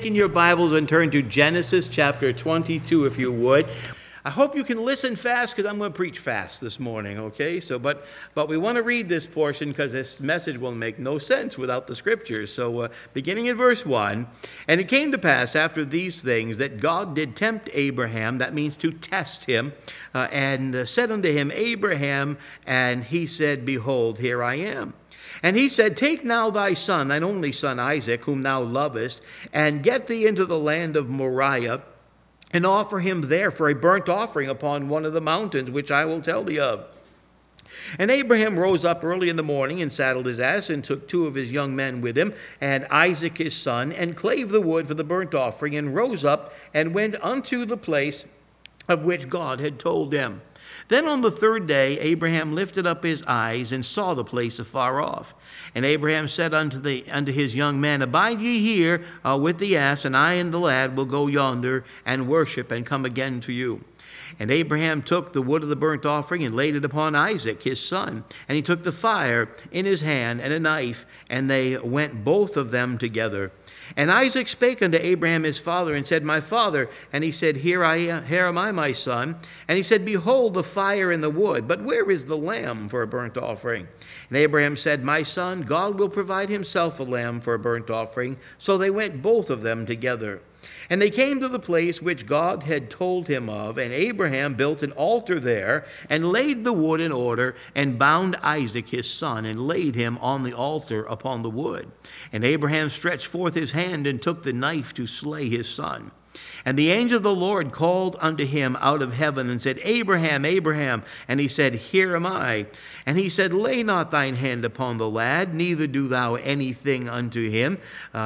in your Bibles and turn to Genesis chapter 22, if you would. I hope you can listen fast because I'm going to preach fast this morning, okay? But we want to read this portion because this message will make no sense without the scriptures. So beginning in verse 1, and it came to pass after these things that God did tempt Abraham, that means to test him, and said unto him, Abraham, and he said, Behold, here I am. And he said, Take now thy son, thine only son Isaac, whom thou lovest, and get thee into the land of Moriah, and offer him there for a burnt offering upon one of the mountains, which I will tell thee of. And Abraham rose up early in the morning, and saddled his ass, and took 2 of his young men with him, and Isaac his son, and clave the wood for the burnt offering, and rose up, and went unto the place of which God had told him. Then on the 3rd day Abraham lifted up his eyes, and saw the place afar off. And Abraham said unto his young men, Abide ye here with the ass, and I and the lad will go yonder, and worship, and come again to you. And Abraham took the wood of the burnt offering, and laid it upon Isaac his son. And he took the fire in his hand, and a knife, and they went both of them together. And Isaac spake unto Abraham his father, and said, My father. And he said, Here am I, my son. And he said, Behold the fire and the wood, but where is the lamb for a burnt offering? And Abraham said, My son, God will provide himself a lamb for a burnt offering. So they went both of them together. And they came to the place which God had told him of, and Abraham built an altar there, and laid the wood in order, and bound Isaac his son, and laid him on the altar upon the wood. And Abraham stretched forth his hand, and took the knife to slay his son. And the angel of the Lord called unto him out of heaven, and said, Abraham, Abraham. And he said, Here am I. And he said, Lay not thine hand upon the lad, neither do thou anything unto him.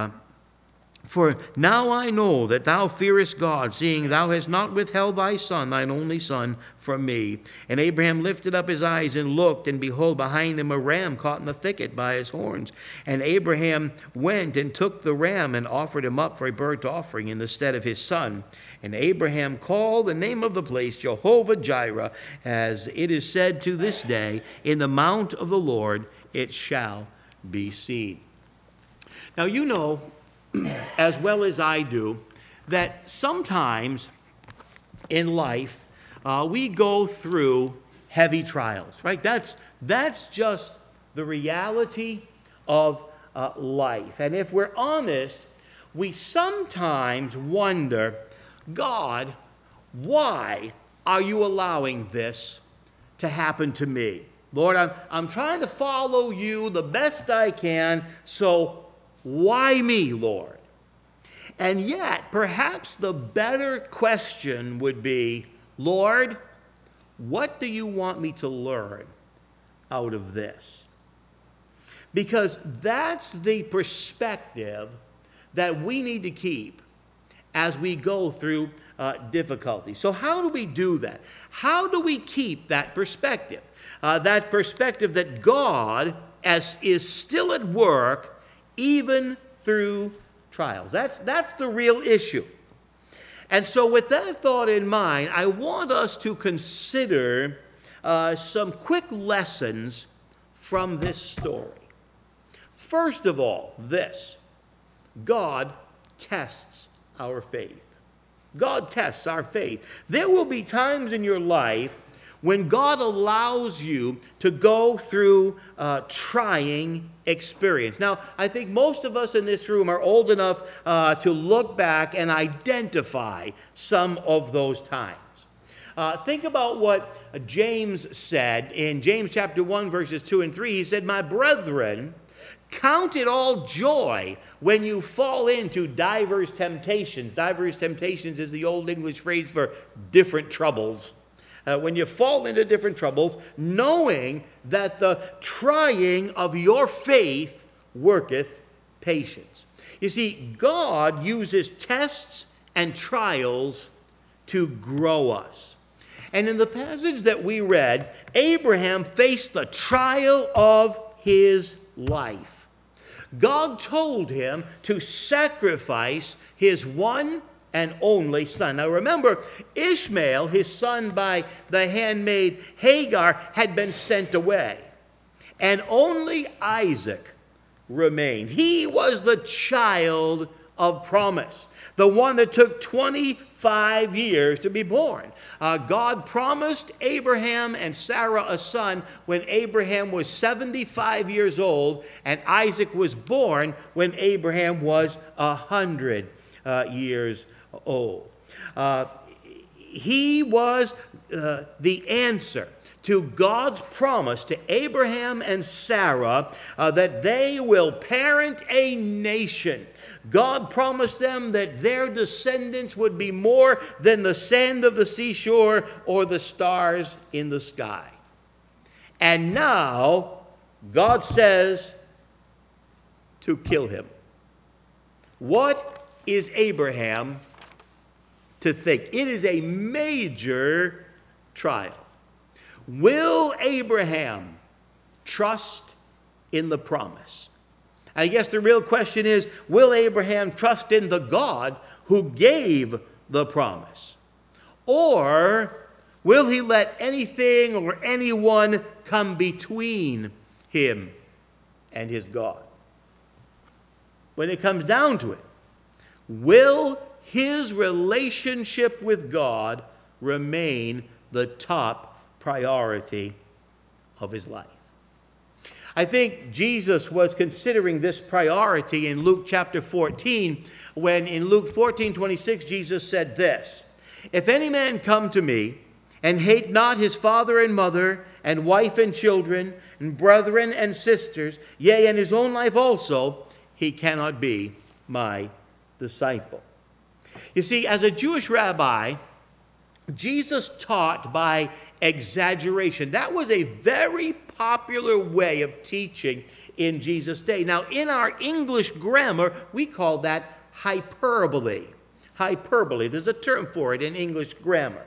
For now I know that thou fearest God, seeing thou hast not withheld thy son, thine only son, from me. And Abraham lifted up his eyes and looked, and behold, behind him a ram caught in the thicket by his horns. And Abraham went and took the ram, and offered him up for a burnt offering in the stead of his son. And Abraham called the name of the place Jehovah-Jireh, as it is said to this day, In the mount of the Lord it shall be seen. Now you know, as well as I do, that sometimes in life we go through heavy trials, right? That's just the reality of life. And if we're honest, we sometimes wonder, God, why are you allowing this to happen to me? Lord, I'm trying to follow you the best I can, so why me, Lord? And yet, perhaps the better question would be, Lord, what do you want me to learn out of this? Because that's the perspective that we need to keep as we go through difficulty. So how do we do that? How do we keep that perspective? That perspective that God is still at work even through trials. That's the real issue. And so with that thought in mind, I want us to consider some quick lessons from this story. First of all, this: God tests our faith. God tests our faith. There will be times in your life when God allows you to go through a trying experience. Now, I think most of us in this room are old enough to look back and identify some of those times. Think about what James said in James chapter 1, verses 2 and 3. He said, My brethren, count it all joy when you fall into divers temptations. Divers temptations is the old English phrase for different troubles. When you fall into different troubles, knowing that the trying of your faith worketh patience. You see, God uses tests and trials to grow us. And in the passage that we read, Abraham faced the trial of his life. God told him to sacrifice his one and only son. Now remember, Ishmael, his son by the handmaid Hagar, had been sent away. And only Isaac remained. He was the child of promise, the one that took 25 years to be born. God promised Abraham and Sarah a son when Abraham was 75 years old, and Isaac was born when Abraham was 100 years old. He was the answer to God's promise to Abraham and Sarah that they will parent a nation. God promised them that their descendants would be more than the sand of the seashore or the stars in the sky. And now God says to kill him. What is Abraham to think? It is a major trial. Will Abraham trust in the promise? I guess the real question is, will Abraham trust in the God who gave the promise? Or will he let anything or anyone come between him and his God? When it comes down to it, will his relationship with God remain the top priority of his life? I think Jesus was considering this priority in Luke chapter 14, when in Luke 14:26 Jesus said this, "If any man come to me and hate not his father and mother and wife and children and brethren and sisters, yea, and his own life also, he cannot be my disciple." You see, as a Jewish rabbi, Jesus taught by exaggeration. That was a very popular way of teaching in Jesus' day. Now, in our English grammar, we call that hyperbole. Hyperbole. There's a term for it in English grammar.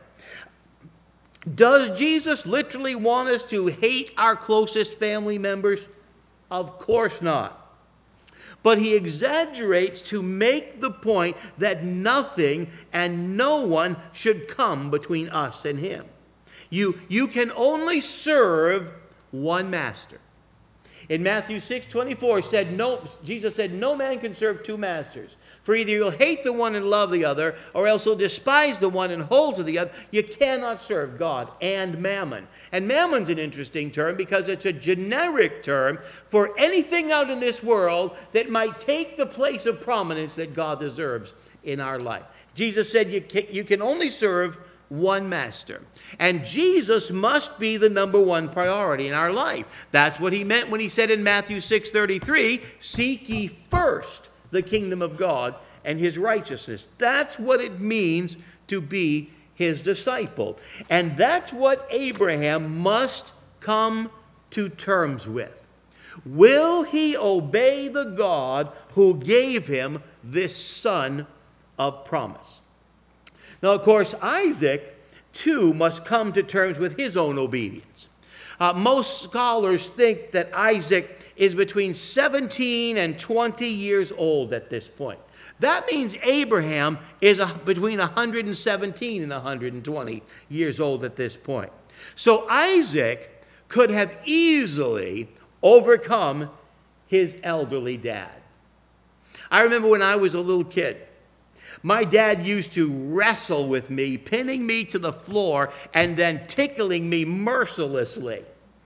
Does Jesus literally want us to hate our closest family members? Of course not. But he exaggerates to make the point that nothing and no one should come between us and him. You can only serve one master. In Matthew 6:24, Jesus said, "No man can serve two masters. For either you'll hate the one and love the other, or else you'll despise the one and hold to the other. You cannot serve God and mammon." And mammon's an interesting term because it's a generic term for anything out in this world that might take the place of prominence that God deserves in our life. Jesus said you can only serve one master. And Jesus must be the number one priority in our life. That's what he meant when he said in Matthew 6:33, "Seek ye first the kingdom of God and his righteousness." That's what it means to be his disciple. And that's what Abraham must come to terms with. Will he obey the God who gave him this son of promise? Now, of course, Isaac, too, must come to terms with his own obedience. Most scholars think that Isaac is between 17 and 20 years old at this point. That means Abraham is between 117 and 120 years old at this point. So Isaac could have easily overcome his elderly dad. I remember when I was a little kid, my dad used to wrestle with me, pinning me to the floor and then tickling me mercilessly.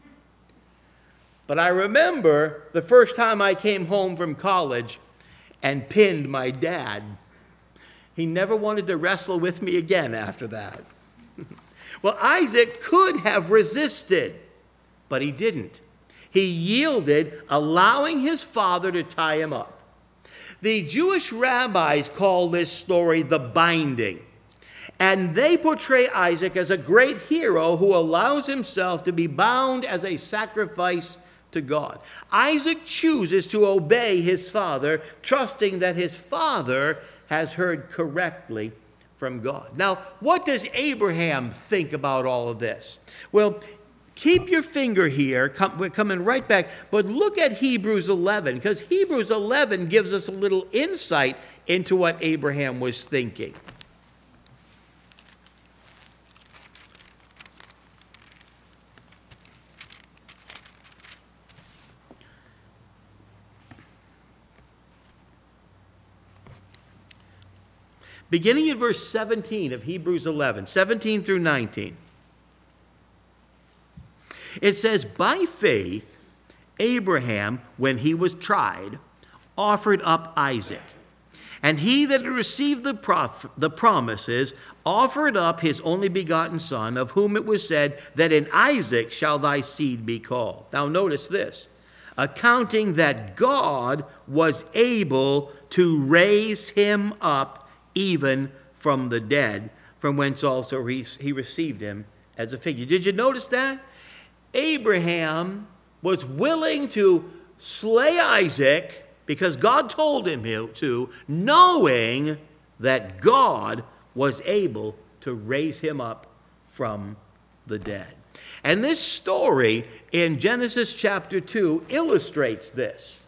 But I remember the first time I came home from college and pinned my dad. He never wanted to wrestle with me again after that. Well, Isaac could have resisted, but he didn't. He yielded, allowing his father to tie him up. The Jewish rabbis call this story the binding, and they portray Isaac as a great hero who allows himself to be bound as a sacrifice to God. Isaac chooses to obey his father, trusting that his father has heard correctly from God. Now, what does Abraham think about all of this? Well, keep your finger here. We're coming right back. But look at Hebrews 11, because Hebrews 11 gives us a little insight into what Abraham was thinking. beginning in verse 17 of Hebrews 11, 17 through 19. It says, by faith, Abraham, when he was tried, offered up Isaac. And he that had received the promises offered up his only begotten son, of whom it was said that in Isaac shall thy seed be called. Now notice this, accounting that God was able to raise him up even from the dead, from whence also he received him as a figure. Did you notice that? Abraham was willing to slay Isaac because God told him to, knowing that God was able to raise him up from the dead. And this story in Genesis chapter 2 illustrates this.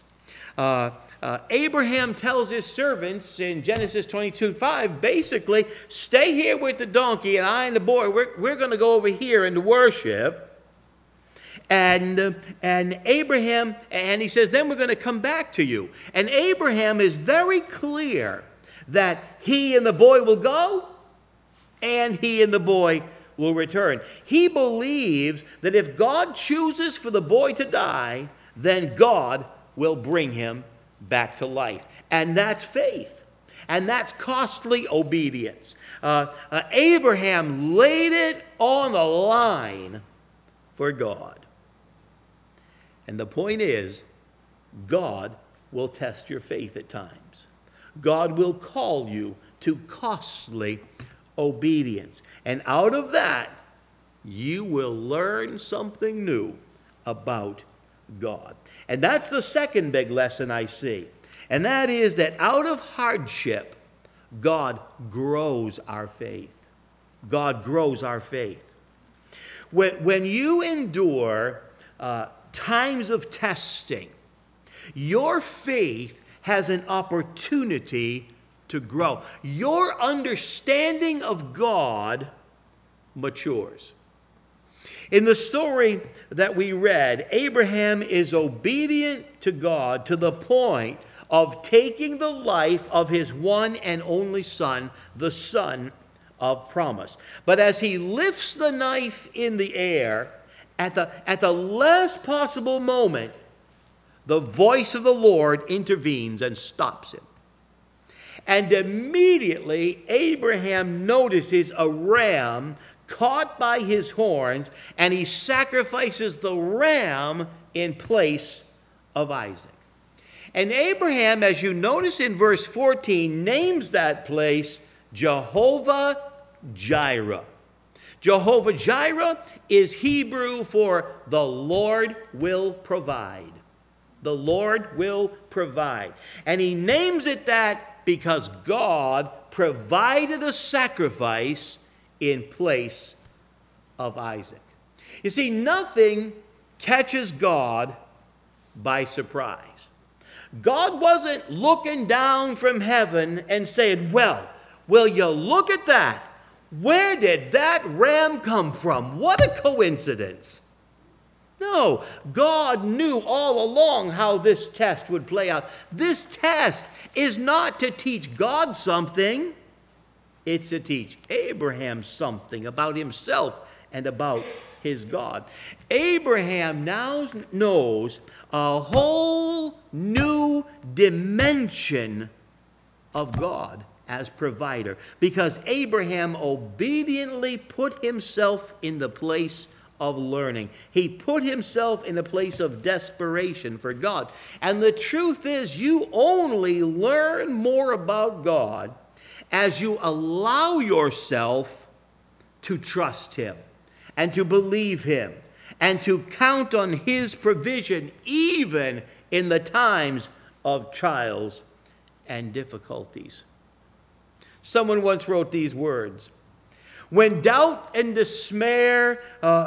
Abraham tells his servants in Genesis 22:5, basically, stay here with the donkey, and I and the boy, we're going to go over here and worship. And Abraham, and he says, then we're going to come back to you. And Abraham is very clear that he and the boy will go, and he and the boy will return. He believes that if God chooses for the boy to die, then God will bring him back to life. And that's faith. And that's costly obedience. Abraham laid it on the line for God. And the point is, God will test your faith at times. God will call you to costly obedience. And out of that, you will learn something new about God. And that's the second big lesson I see. And that is that out of hardship, God grows our faith. God grows our faith. When you endure times of testing, your faith has an opportunity to grow. Your understanding of God matures. In the story that we read, Abraham is obedient to God to the point of taking the life of his one and only son, the son of promise. But as he lifts the knife in the air, at the last possible moment, the voice of the Lord intervenes and stops him. And immediately, Abraham notices a ram caught by his horns, and he sacrifices the ram in place of Isaac. And Abraham, as you notice in verse 14, names that place Jehovah-Jireh. Jehovah-Jireh is Hebrew for the Lord will provide. The Lord will provide. And he names it that because God provided a sacrifice in place of Isaac. You see, nothing catches God by surprise. God wasn't looking down from heaven and saying, well, will you look at that? Where did that ram come from? What a coincidence. No, God knew all along how this test would play out. This test is not to teach God something. It's to teach Abraham something about himself and about his God. Abraham now knows a whole new dimension of God as provider, because Abraham obediently put himself in the place of learning. He put himself in a place of desperation for God. And the truth is, you only learn more about God as you allow yourself to trust him and to believe him and to count on his provision even in the times of trials and difficulties. Someone once wrote these words: when doubt and despair,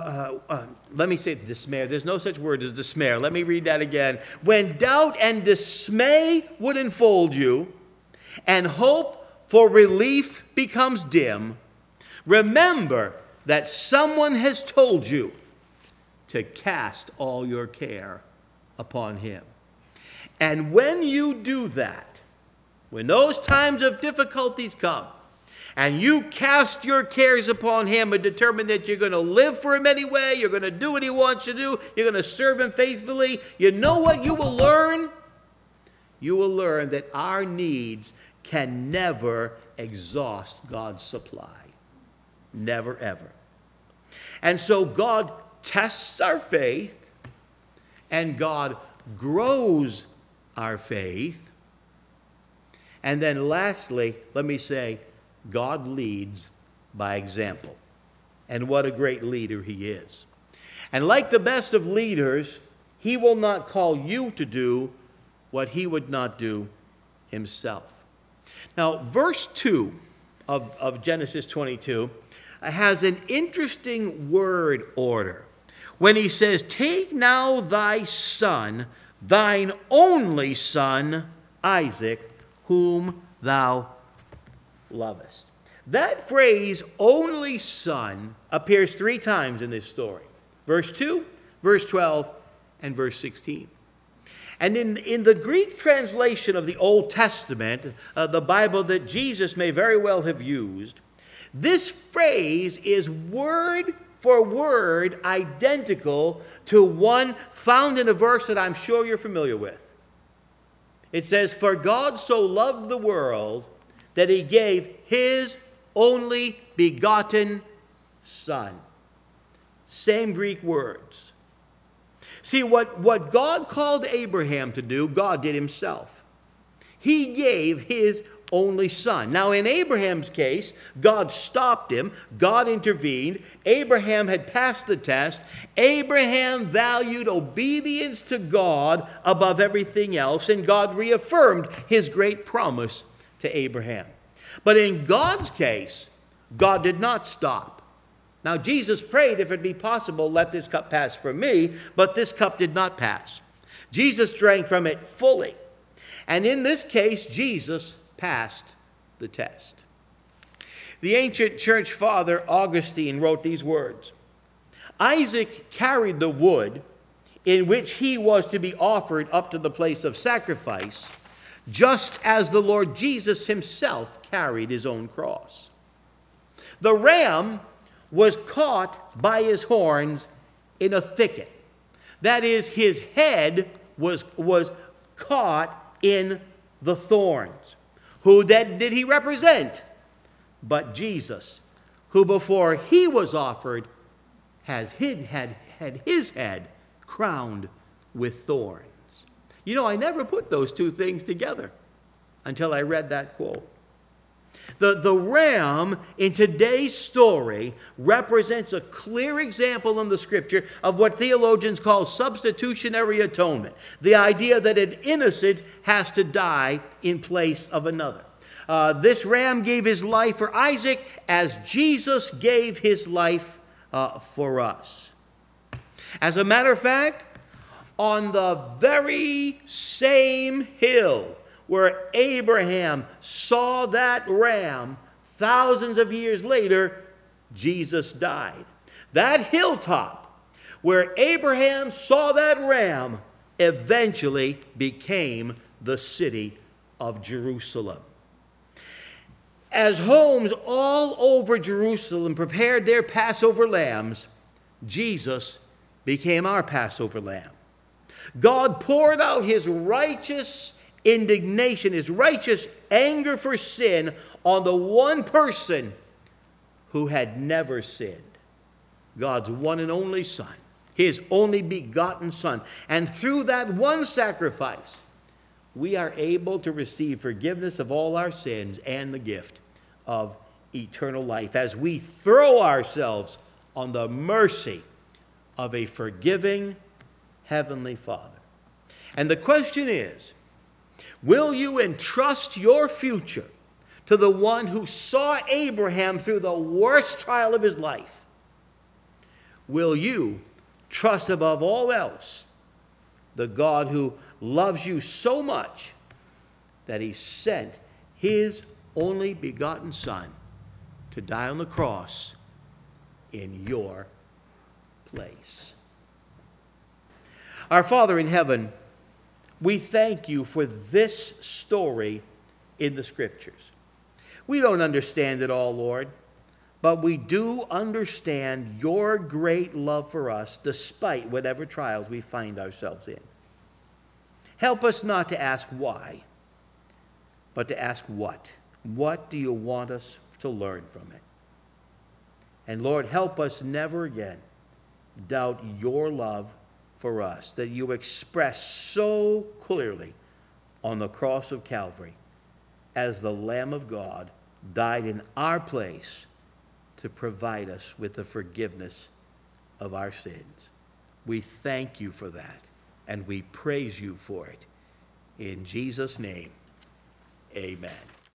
let me say despair, there's no such word as despair. Let me read that again. When doubt and dismay would enfold you, and hope for relief becomes dim, remember that someone has told you to cast all your care upon him. And when you do that, when those times of difficulties come, and you cast your cares upon him and determine that you're going to live for him anyway, you're going to do what he wants you to do, you're going to serve him faithfully, you know what you will learn? You will learn that our needs can never exhaust God's supply. Never, ever. And so God tests our faith, and God grows our faith. And then lastly, let me say, God leads by example. And what a great leader he is. And like the best of leaders, he will not call you to do what he would not do himself. Now, verse 2 of Genesis 22 has an interesting word order. When he says, "Take now thy son, thine only son, Isaac, whom thou lovest." That phrase, only son, appears 3 times in this story. Verse 2, verse 12, and verse 16. And in the Greek translation of the Old Testament, the Bible that Jesus may very well have used, this phrase is word for word identical to one found in a verse that I'm sure you're familiar with. It says, "For God so loved the world that he gave his only begotten Son." Same Greek words. See, what God called Abraham to do, God did himself. He gave his only son. Now, in Abraham's case, God stopped him. God intervened. Abraham had passed the test. Abraham valued obedience to God above everything else, and God reaffirmed his great promise to Abraham. But in God's case, God did not stop. Now, Jesus prayed, "If it be possible, let this cup pass from me," but this cup did not pass. Jesus drank from it fully. And in this case, Jesus passed the test. The ancient church father Augustine wrote these words: "Isaac carried the wood in which he was to be offered up to the place of sacrifice, just as the Lord Jesus himself carried his own cross. The ram was caught by his horns in a thicket." That is, his head was caught in the thorns. Who then did he represent? But Jesus, who before he was offered had his head crowned with thorns. You know, I never put those two things together until I read that quote. The ram in today's story represents a clear example in the Scripture of what theologians call substitutionary atonement. The idea that an innocent has to die in place of another. This ram gave his life for Isaac as Jesus gave his life for us. As a matter of fact, on the very same hill where Abraham saw that ram, thousands of years later, Jesus died. That hilltop where Abraham saw that ram eventually became the city of Jerusalem. As homes all over Jerusalem prepared their Passover lambs, Jesus became our Passover lamb. God poured out his righteous indignation, his righteous anger for sin on the one person who had never sinned. God's one and only Son, his only begotten Son. And through that one sacrifice, we are able to receive forgiveness of all our sins and the gift of eternal life as we throw ourselves on the mercy of a forgiving Heavenly Father. And the question is, will you entrust your future to the one who saw Abraham through the worst trial of his life? Will you trust above all else the God who loves you so much that he sent his only begotten Son to die on the cross in your place? Our Father in heaven, we thank you for this story in the Scriptures. We don't understand it all, Lord, but we do understand your great love for us despite whatever trials we find ourselves in. Help us not to ask why, but to ask what. What do you want us to learn from it? And Lord, help us never again doubt your love for us that you express so clearly on the cross of Calvary as the Lamb of God died in our place to provide us with the forgiveness of our sins. We thank you for that, and we praise you for it. In Jesus' name, amen.